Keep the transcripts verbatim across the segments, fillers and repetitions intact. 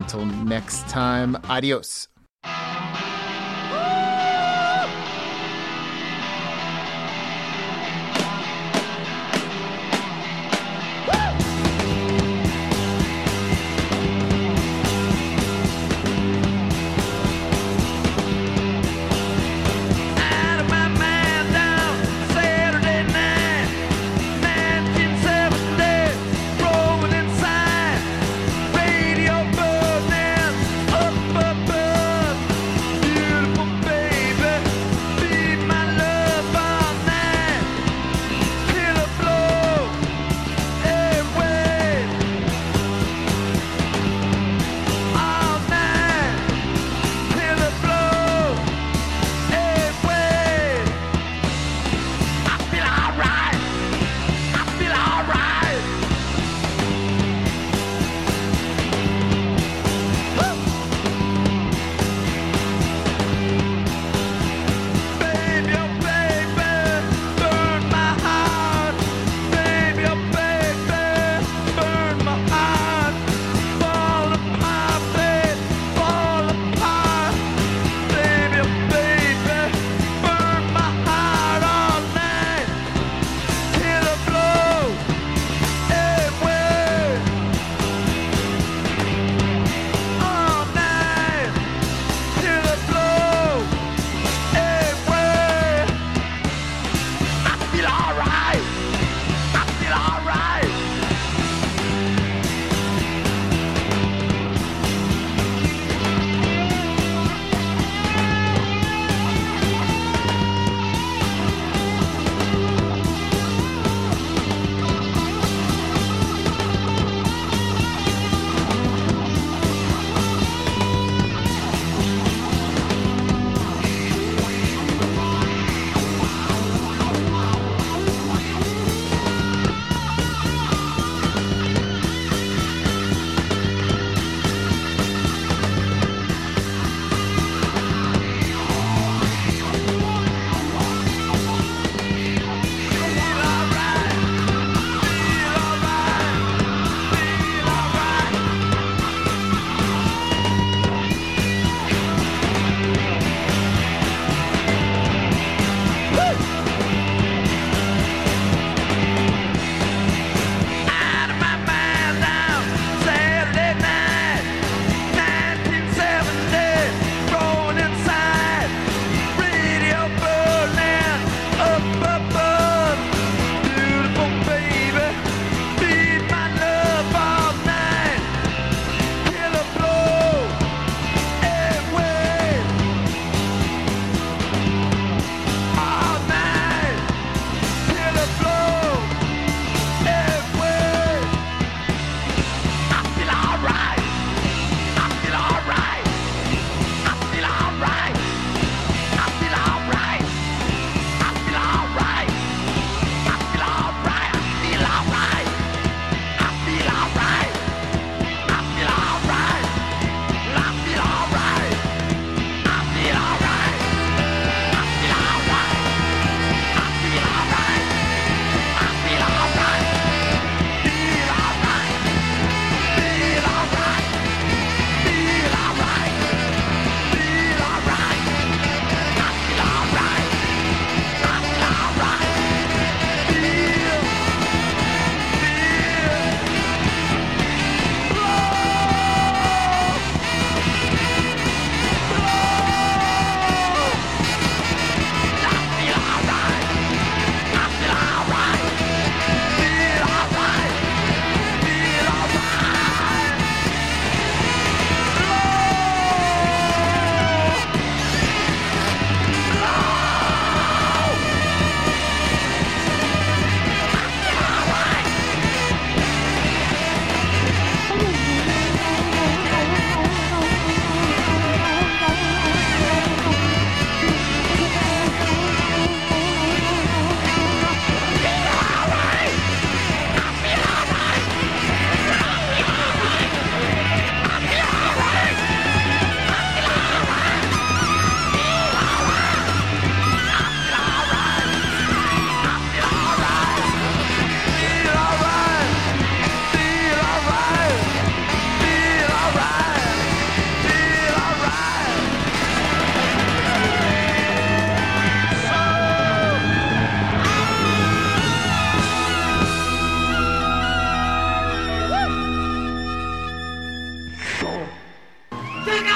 Until next time, adios. Up above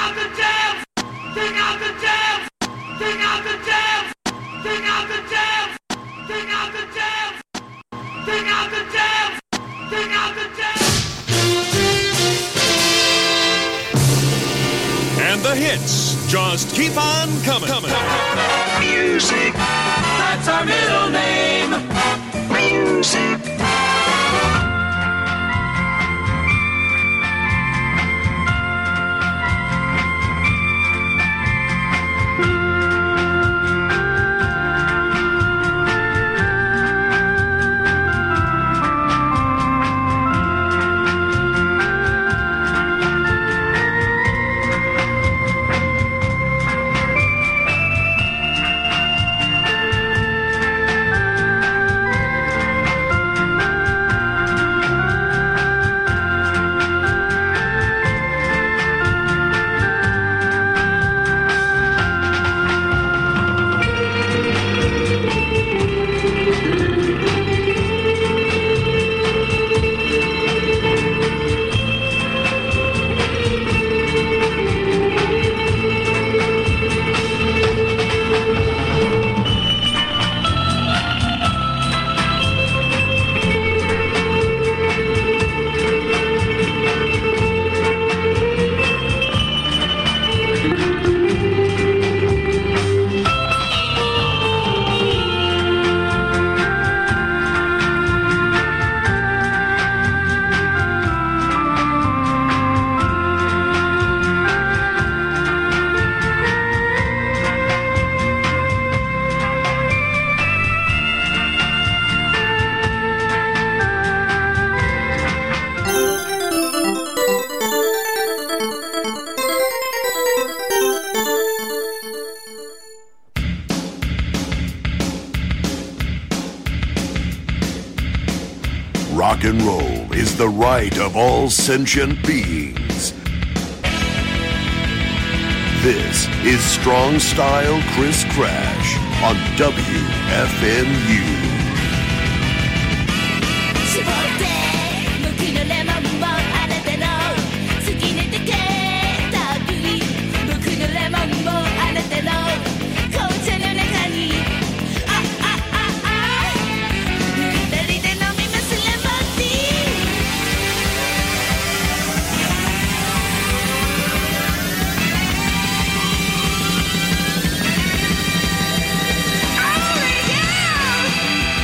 out the jams! Take out the jams! Take out the jams! Take out the jams! Take out the jams! Take out the jams! Take out the jams! And the hits just keep on coming. coming. Music, that's our middle name. Music. Rock and roll is the right of all sentient beings. This is Strong Style Chris Crash on W F M U. 絞って僕のレモンもあなたの好きなだけたっぷり僕のレモンもあなたの紅茶の中にああああ二人で飲みますレモンティーOh my god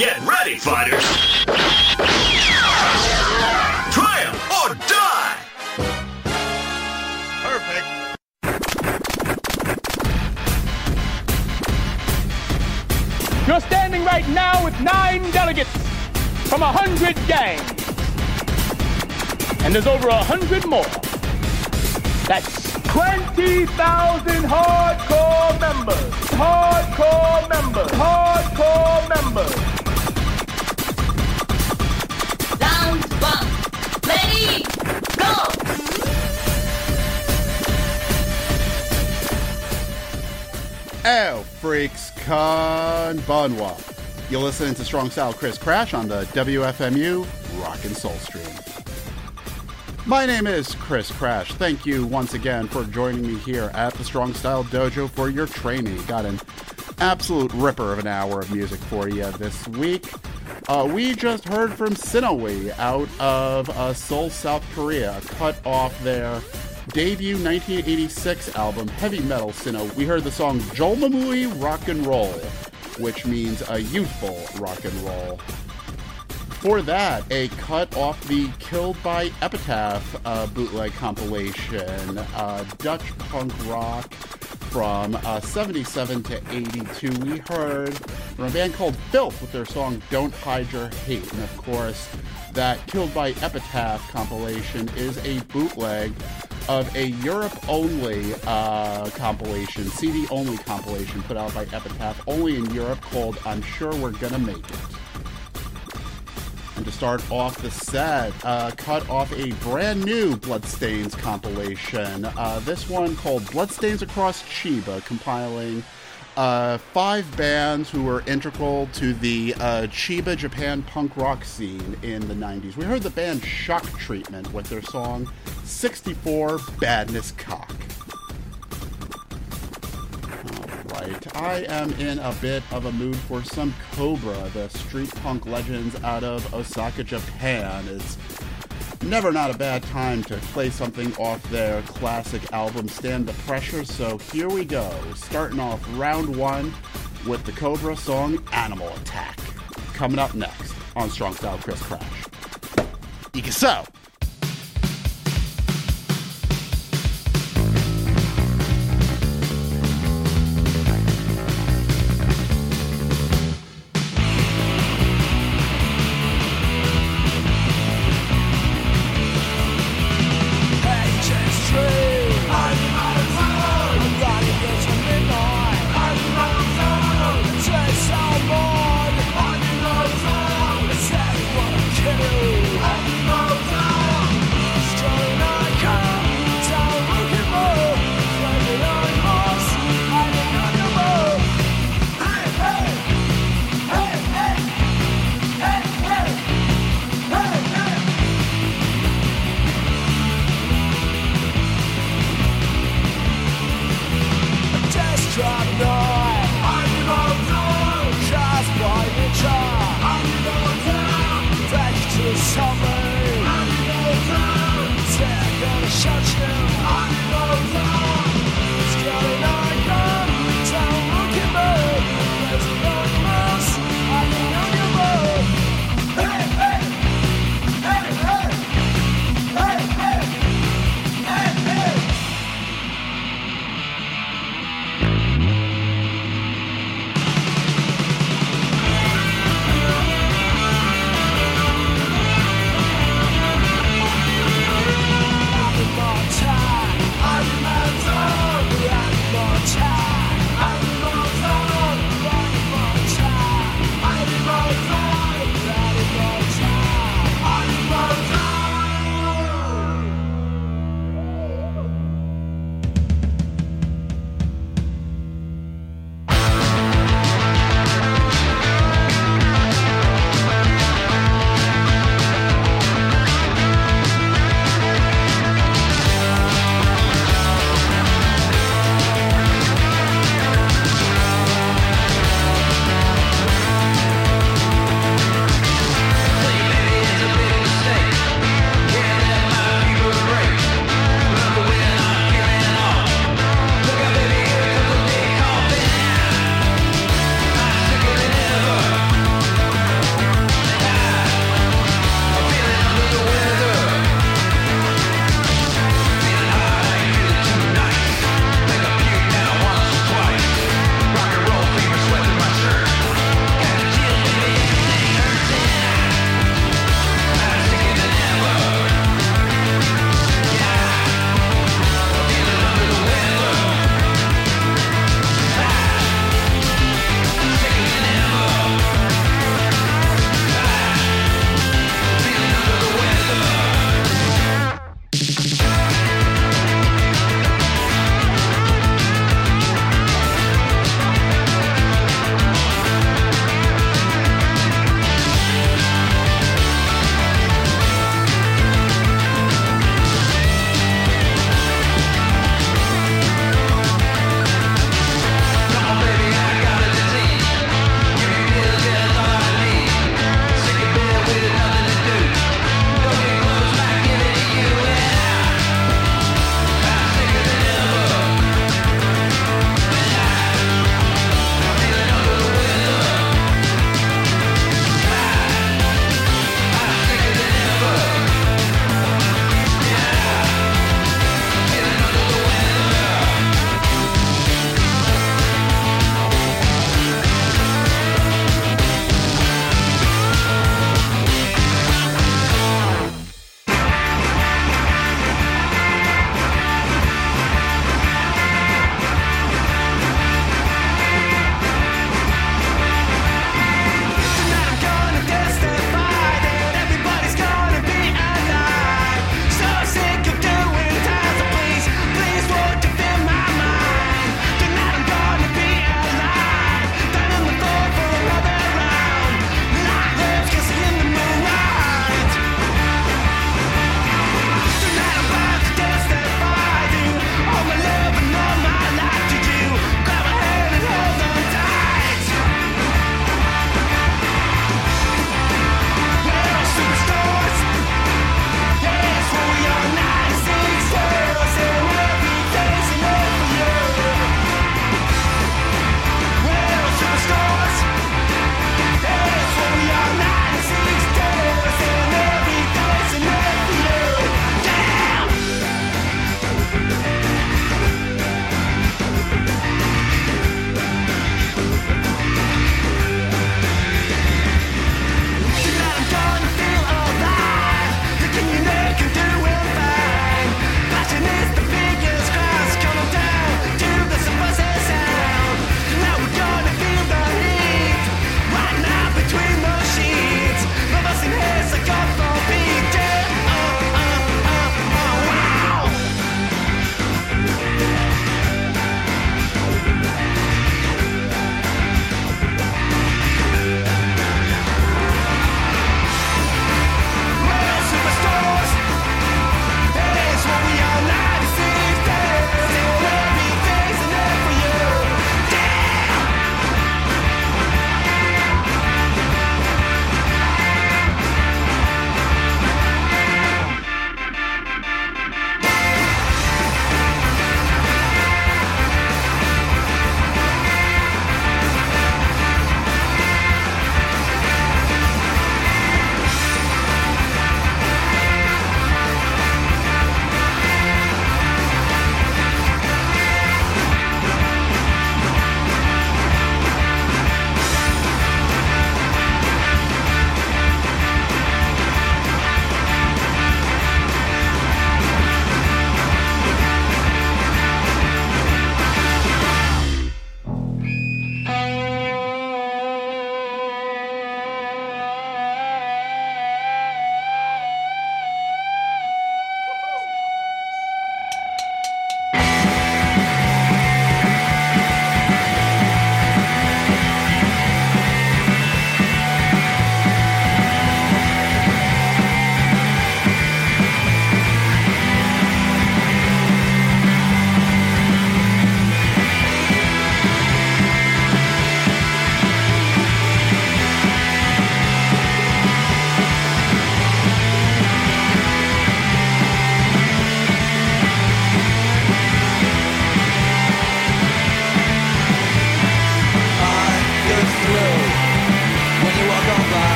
Get ready, fighters! Triumph or die! Perfect. You're standing right now with nine delegates from a hundred gangs. And there's over a hundred more. That's twenty thousand hardcore members. Hardcore members. Hardcore members. Round one. Ready, go! Oh, freaks, konbanwa. You're listening to Strong Style Chris Crash on the W F M U Rock and Soul Stream. My name is Chris Crash. Thank you once again for joining me here at the Strong Style Dojo for your training. Got an absolute ripper of an hour of music for you this week. Uh, we just heard from Sinnowi out of uh, Seoul, South Korea, cut off their debut nineteen eighty-six album, Heavy Metal Sinnoh. We heard the song Jolmamui Rock and Roll, which means a youthful rock and roll. For that, a cut off the Killed by Epitaph uh, bootleg compilation, uh, Dutch punk rock from uh, seventy-seven to eighty-two. We heard from a band called Filth with their song Don't Hide Your Hate. And of course, that Killed by Epitaph compilation is a bootleg of a Europe-only uh, compilation, C D-only compilation put out by Epitaph only in Europe called I'm Sure We're Gonna Make It. And to start off the set, uh, cut off a brand new Bloodstains compilation. Uh, this one called Bloodstains Across Chiba, compiling uh, five bands who were integral to the uh, Chiba, Japan punk rock scene in the nineties. We heard the band Shock Treatment with their song sixty-four Badness Cock. Right. I am in a bit of a mood for some Cobra, the street punk legends out of Osaka, Japan. It's never not a bad time to play something off their classic album Stand the Pressure, so here we go. Starting off round one with the Cobra song Animal Attack. Coming up next on Strong Style Chris Crash. Ikaso! Kill you.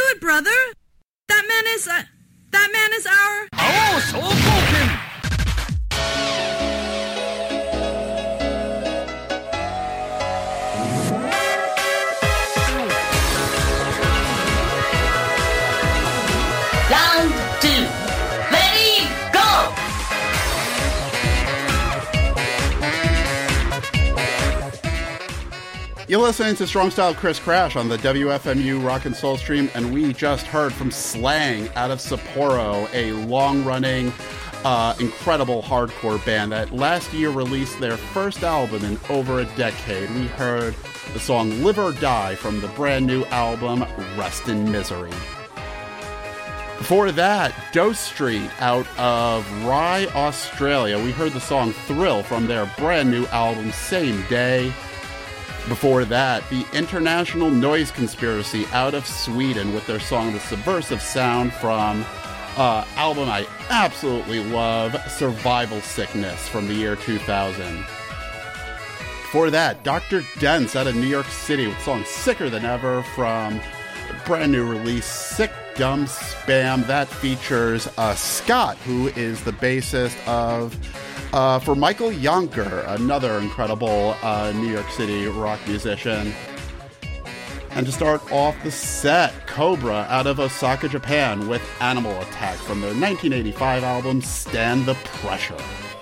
it, brother. That man is, uh, that man is our... Oh, so broken! Round two. Ready, go! You're listening to Strong Style Chris Crash on the W F M U Rock and Soul Stream, and we just heard from Slang out of Sapporo, a long-running, uh, incredible hardcore band that last year released their first album in over a decade. We heard the song Live or Die from the brand new album Rest in Misery. Before that, Dose Street out of Rye, Australia. We heard the song Thrill from their brand new album Same Day. Before that, the International Noise Conspiracy out of Sweden with their song The Subversive Sound from uh, album I absolutely love, Survival Sickness from the year two thousand. Before that, Doctor Dents out of New York City with the song Sicker Than Ever from the brand new release Sick Dumb Spam. That features uh, Scott, who is the bassist of Uh, for Michael Yonker, another incredible uh, New York City rock musician. And to start off the set, Cobra out of Osaka, Japan with Animal Attack from their nineteen eighty-five album Stand the Pressure.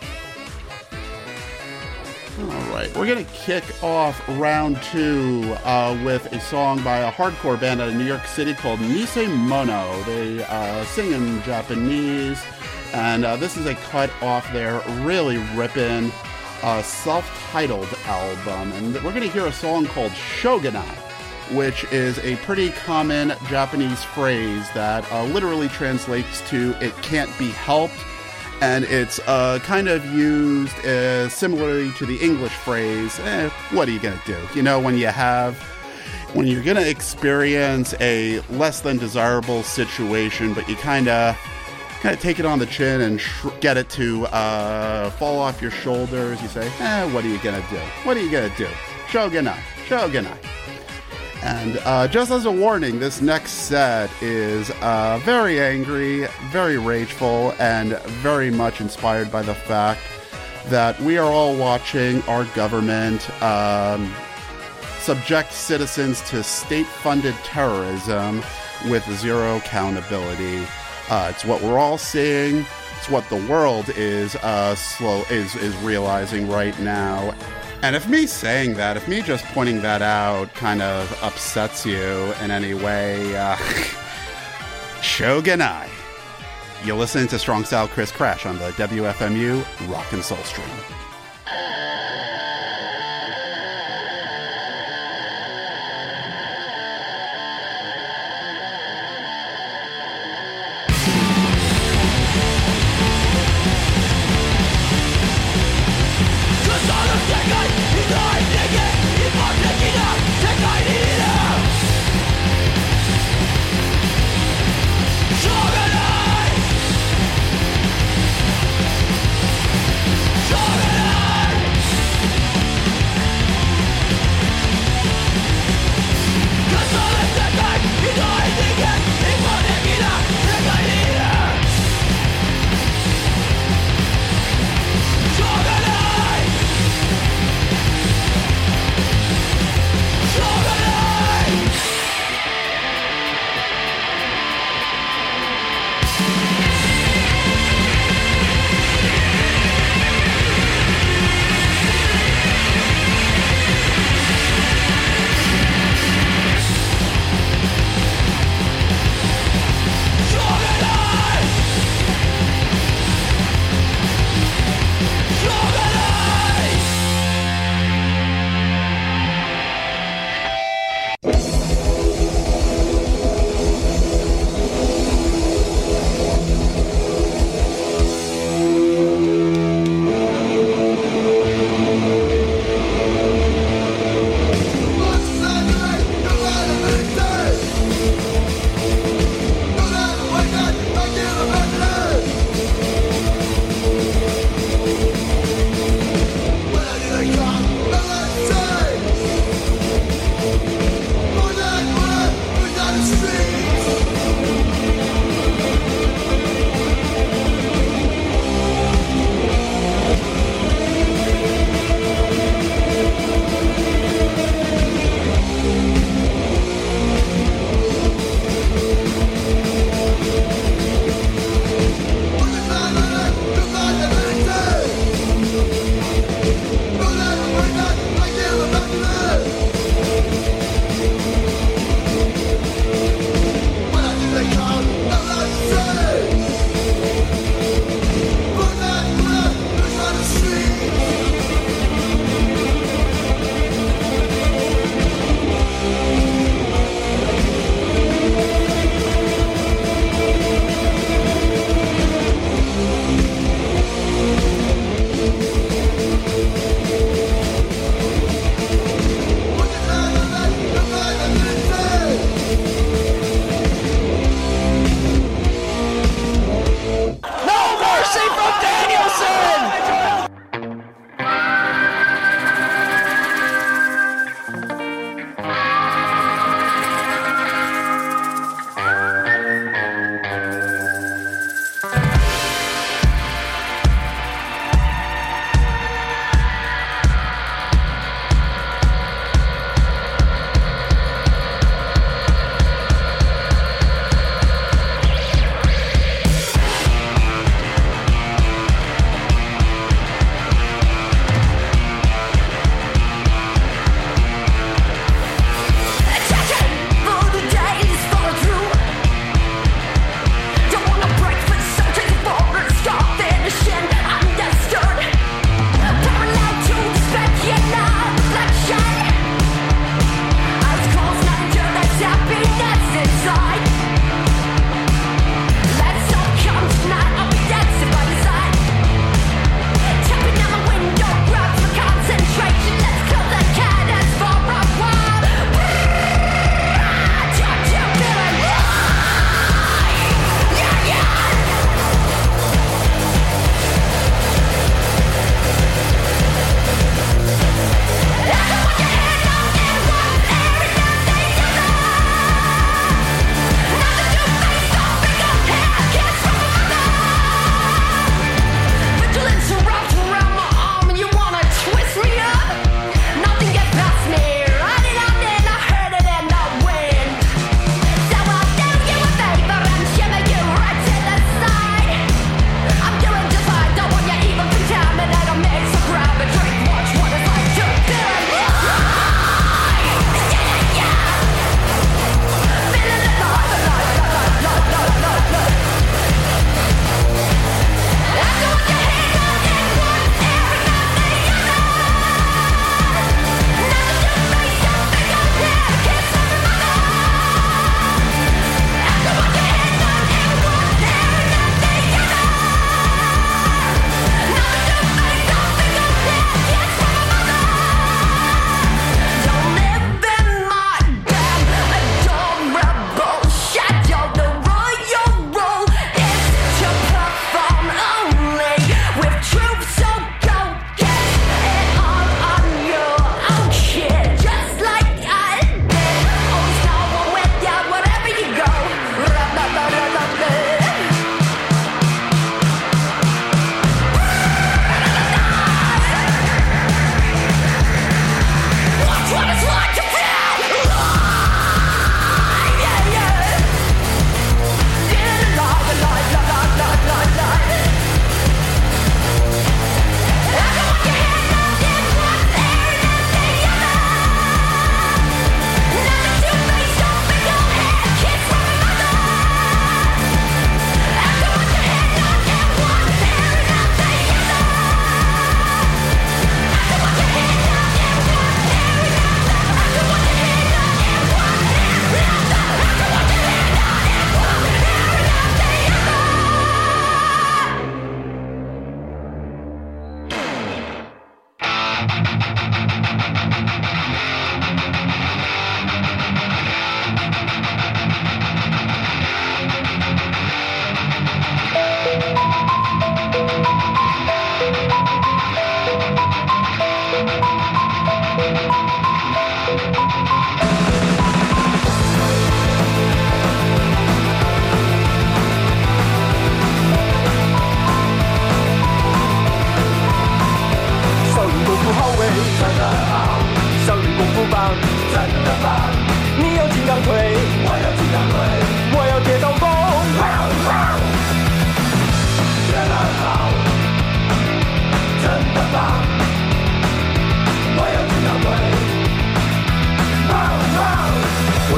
Alright, we're going to kick off round two uh, with a song by a hardcore band out of New York City called Nisei Mono. They uh, sing in Japanese. And uh, this is a cut off their really ripping uh, self-titled album. And we're going to hear a song called Shogunai, which is a pretty common Japanese phrase that uh, literally translates to "it can't be helped." And it's uh, kind of used uh, similarly to the English phrase, eh, what are you going to do? You know, when you have... when you're going to experience a less than desirable situation, but you kind of... kind of take it on the chin and sh- get it to uh, fall off your shoulders. You say, eh, what are you going to do? What are you going to do? Shogunai, Shogunai. And uh, just as a warning, this next set is uh, very angry, very rageful, and very much inspired by the fact that we are all watching our government um, subject citizens to state-funded terrorism with zero accountability. Uh, it's what we're all seeing. It's what the world is uh, slow is is realizing right now. And if me saying that, if me just pointing that out kind of upsets you in any way, uh, Shogunai. You're listening to Strong Style Chris Crash on the W F M U Rock and Soul Stream. Shogunai!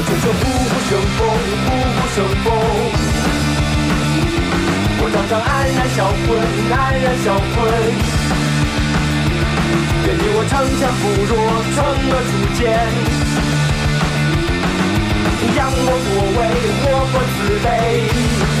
追求虎虎生风，虎虎生风。我常常黯然销魂，黯然销魂。愿你我城强扶弱，成了主见。扬我国威，我国慈悲。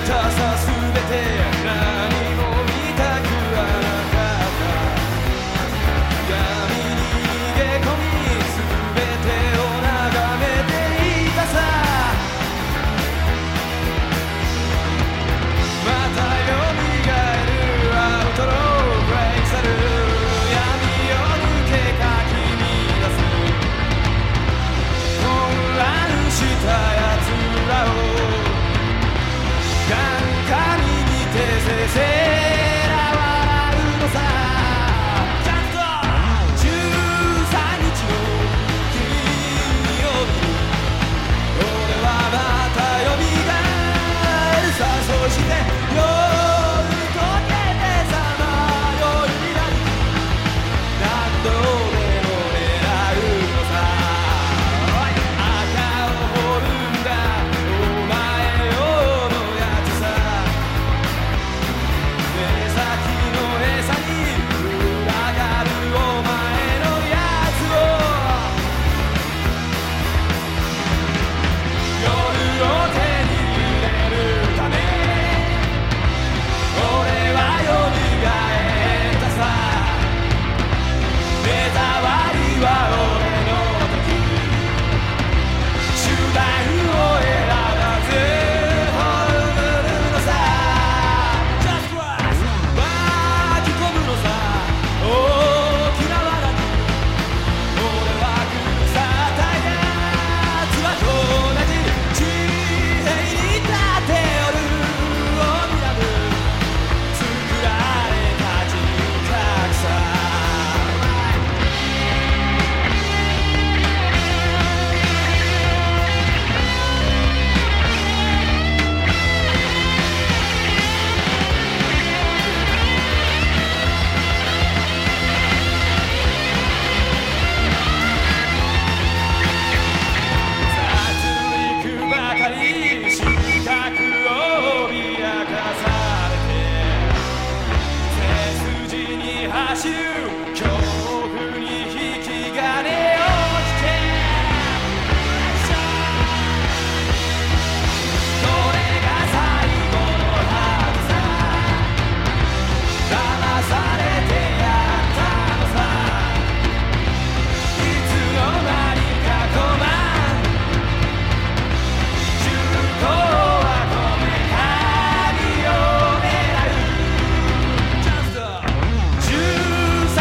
「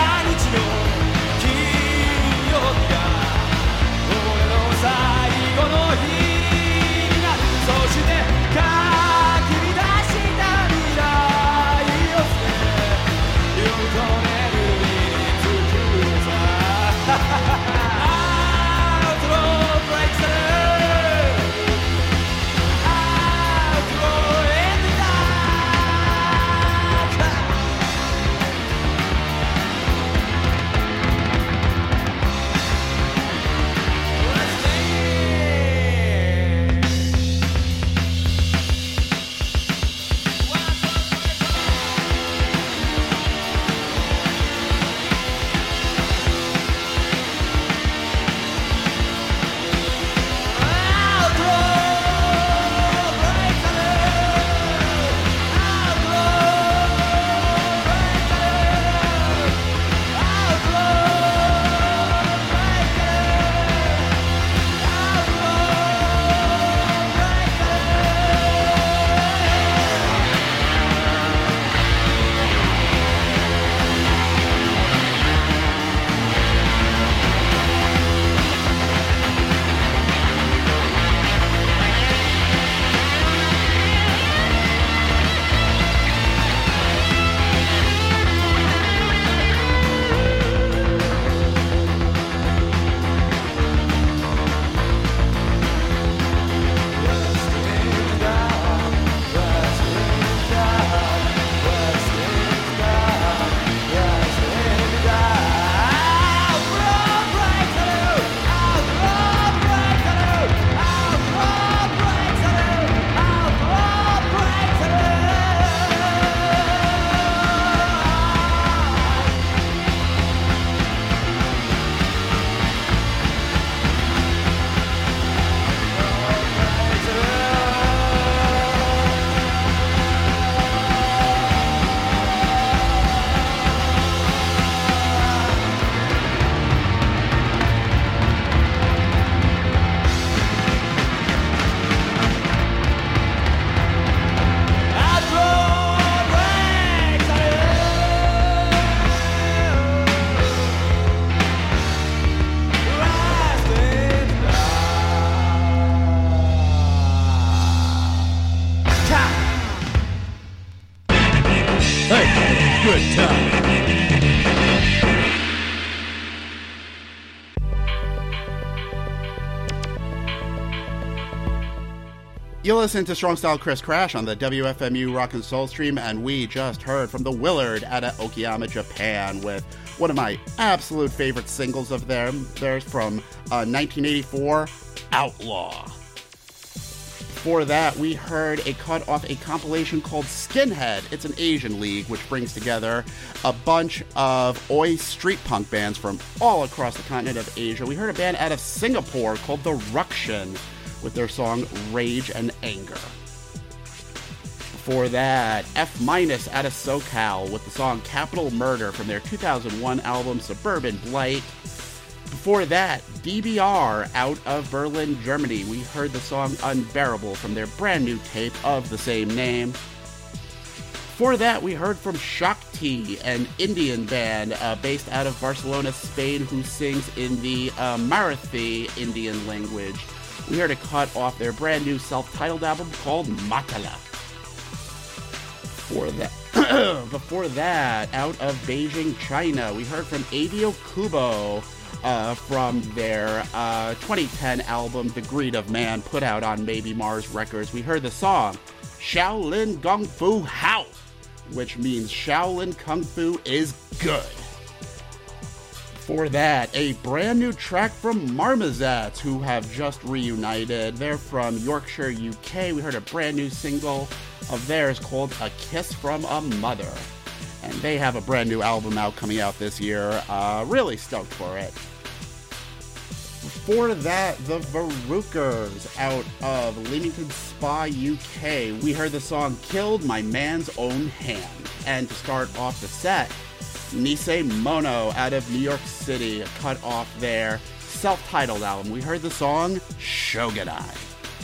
You listen to Strong Style Chris Crash on the W F M U Rock and Soul Stream, and we just heard from the Willard out of Okayama, Japan, with one of my absolute favorite singles of them. There's from uh, nineteen eighty-four, Outlaw. Before that, we heard a cut off a compilation called Skinhead. It's an Asian league which brings together a bunch of oi street punk bands from all across the continent of Asia. We heard a band out of Singapore called The Ruction with their song Rage and Anger. Before that, F Minus out of SoCal with the song Capital Murder from their two thousand one album Suburban Blight. Before that, D B R out of Berlin, Germany. We heard the song Unbearable from their brand new tape of the same name. Before that, we heard from Shakti, an Indian band uh, based out of Barcelona, Spain, who sings in the uh, Marathi Indian language. We heard a cut off their brand new self-titled album called Matala. Before that, before that, out of Beijing, China, we heard from Avio Kubo uh, from their uh, twenty ten album The Greed of Man, put out on Maybe Mars Records. We heard the song Shaolin Kung Fu Hao, which means Shaolin Kung Fu is good. Before that, a brand new track from Marmozets, who have just reunited. They're from Yorkshire, U K. We heard a brand new single of theirs called A Kiss from a Mother. And they have a brand new album out coming out this year. Uh, really stoked for it. Before that, the Varukers out of Leamington Spa, U K. We heard the song Killed My Man's Own Hand. And to start off the set, Nisei Mono out of New York City, cut off their self-titled album. We heard the song Shogunai.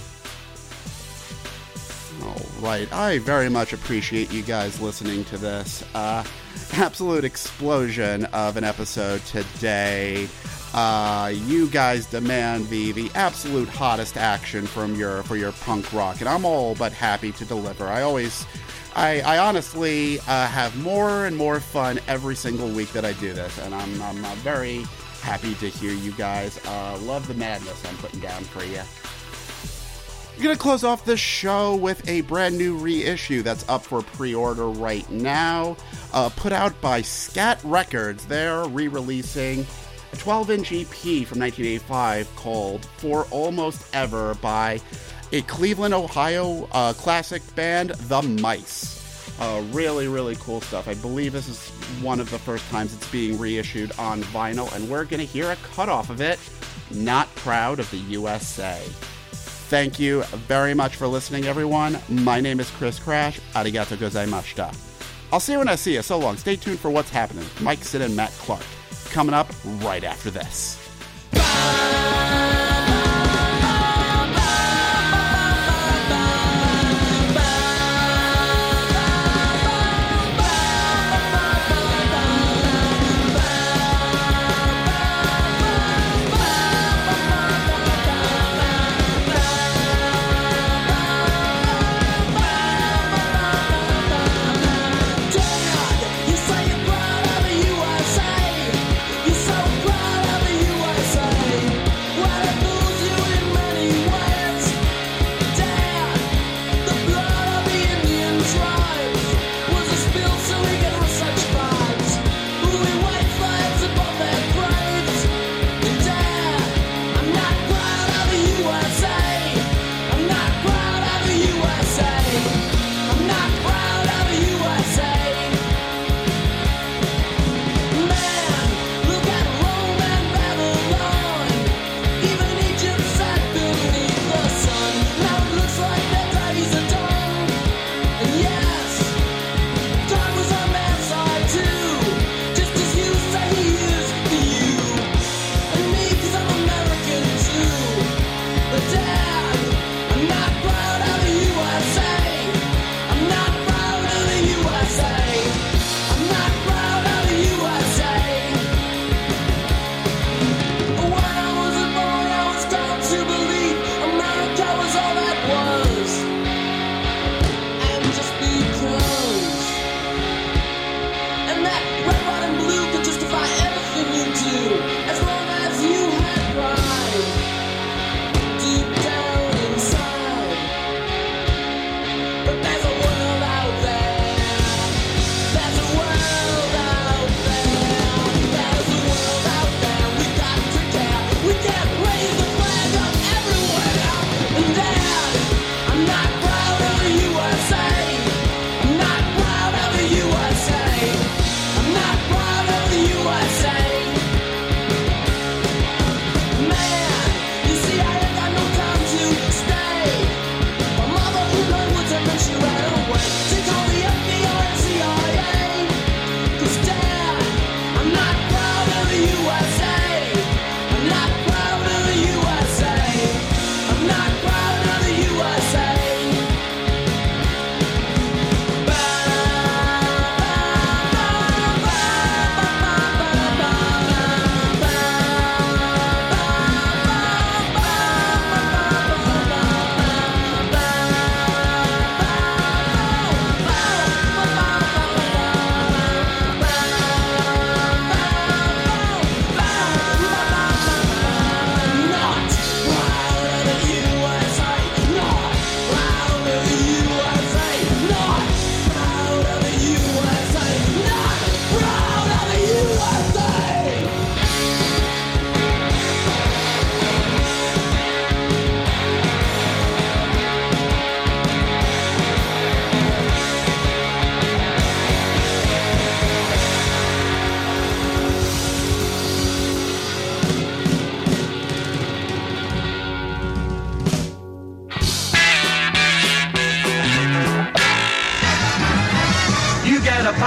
All right, I very much appreciate you guys listening to this uh, absolute explosion of an episode today. Uh, you guys demand the the absolute hottest action from your for your punk rock, and I'm all but happy to deliver. I always. I, I honestly uh, have more and more fun every single week that I do this, and I'm, I'm uh, very happy to hear you guys uh, love the madness I'm putting down for you. I'm going to close off this show with a brand new reissue that's up for pre-order right now, uh, put out by Scat Records. They're re-releasing a twelve-inch E P from nineteen eighty-five called For Almost Ever by a Cleveland, Ohio uh, classic band, The Mice. Uh, really, really cool stuff. I believe this is one of the first times it's being reissued on vinyl, and we're going to hear a cut-off of it, Not Proud of the U S A. Thank you very much for listening, everyone. My name is Chris Crash. Arigato gozaimashita. I'll see you when I see you. So long. Stay tuned for what's happening. Mike Sid and Matt Clark. Coming up right after this. You say you're proud of the U S A.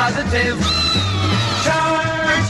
positive. Charge.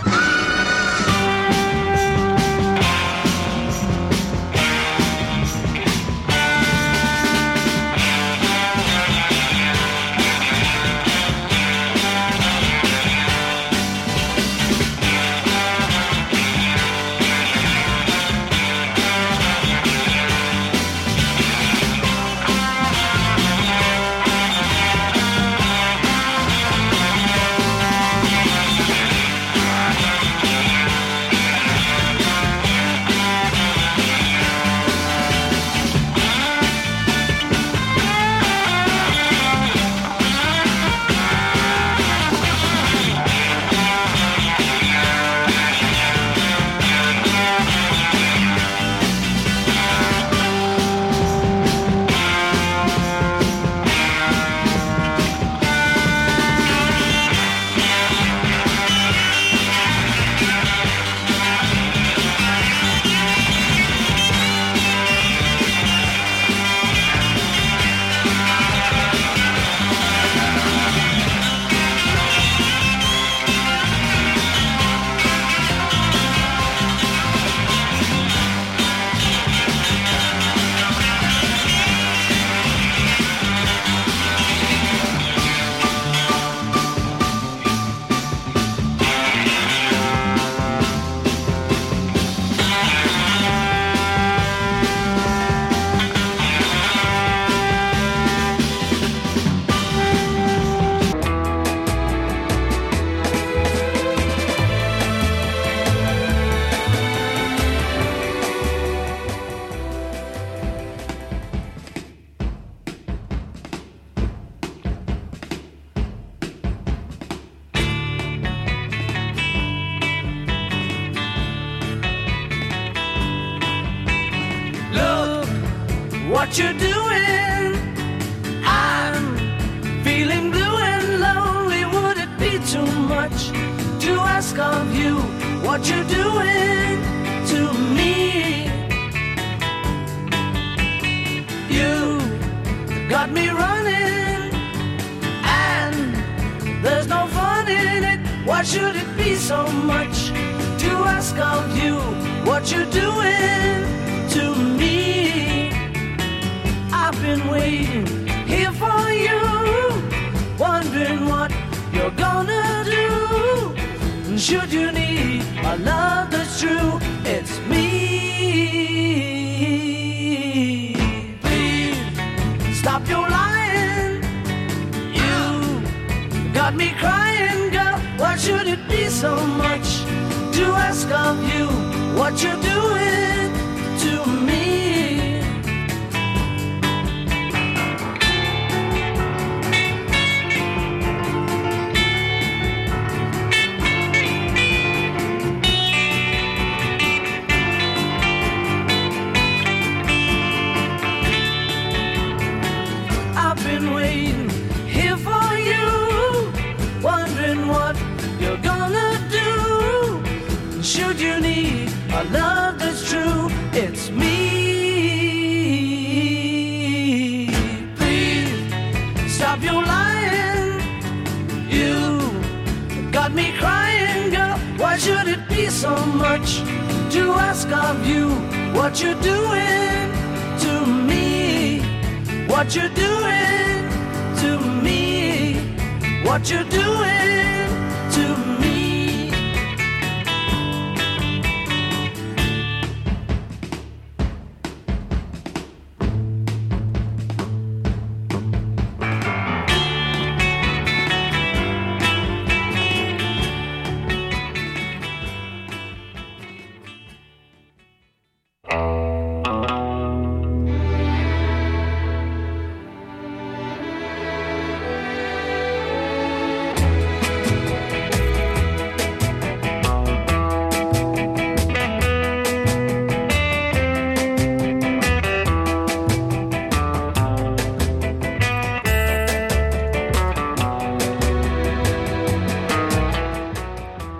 What you doing? I'm feeling blue and lonely. Would it be too much to ask of you what you're doing to me? You got me running, and there's no fun in it. Why should it be so much to ask of you what you're doing to me? I've been waiting here for you, wondering what you're gonna do. And should you need a love that's true, it's me. Please stop your lying. You got me crying, girl. Why should it be so much to ask of you what you're doing to me? Should you need a love that's true, it's me. Please stop your lying. You got me crying, girl. Why should it be so much to ask of you what you're doing to me? What you're doing to me? What you're doing to me?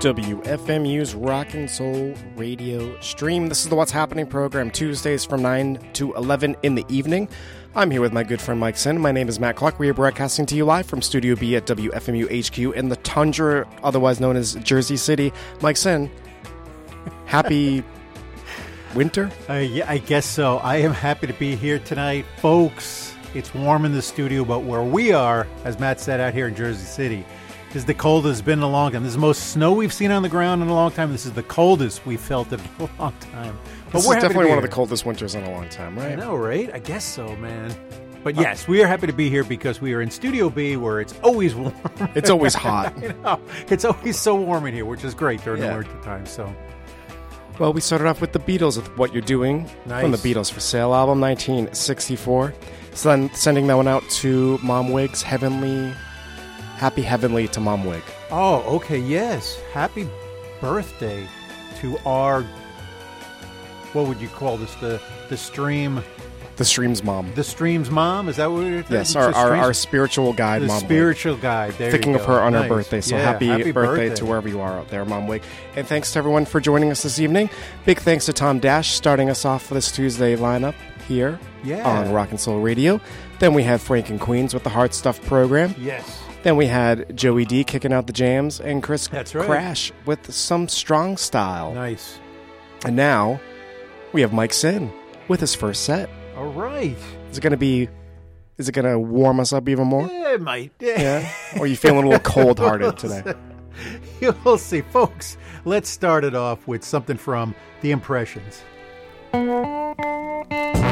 W F M U's Rock and Soul Radio stream. This is the What's Happening program, Tuesdays from nine to eleven in the evening. I'm here with my good friend Mike Sin. My name is Matt Clark. We are broadcasting to you live from Studio B at W F M U H Q in the Tundra, otherwise known as Jersey City. Mike Sin, happy winter? Uh, yeah, I guess so. I am happy to be here tonight. Folks, it's warm in the studio, but where we are, as Matt said, out here in Jersey City, is the coldest it's been in a long time. This is the most snow we've seen on the ground in a long time. This is the coldest we've felt in a long time. But This we're is happy to definitely be one of here. the coldest winters in a long time, right? I know, right? I guess so, man. But yes, we are happy to be here because we are in Studio B, where it's always warm. It's always hot. I know. It's always so warm in here, which is great during Yeah. the winter time. So, Well, we started off with the Beatles with What You're Doing from the Nice. Beatles for Sale album, nineteen sixty-four. So then sending that one out to Mom Wig's Heavenly, Happy Heavenly to Mom Wig. oh, okay, yes. Happy birthday to our, what would you call this? The the stream, The Stream's mom. the stream's mom? Is that what it is? Yes, The our, our, stream's- our spiritual guide, the Mom Wig. spiritual guide. There Thinking you of go. her on her Nice. birthday. So Yeah, happy, happy birthday, to wherever you are out there, Mom Wig. And thanks to everyone for joining us this evening. Big thanks to Tom Dash starting us off for this Tuesday lineup here Yeah. on Rock and Soul Radio. Then we had Frank and Queens with the Hard Stuff program. Yes. Then we had Joey D kicking out the jams and Chris That's right. Crash with some strong style. Nice. And now we have Mike Sin with his first set. All right. Is it going to be, is it going to warm us up even more? Yeah, it might. Yeah? Or are you feeling a little cold-hearted today? You'll see. Folks, let's start it off with something from The Impressions. Thank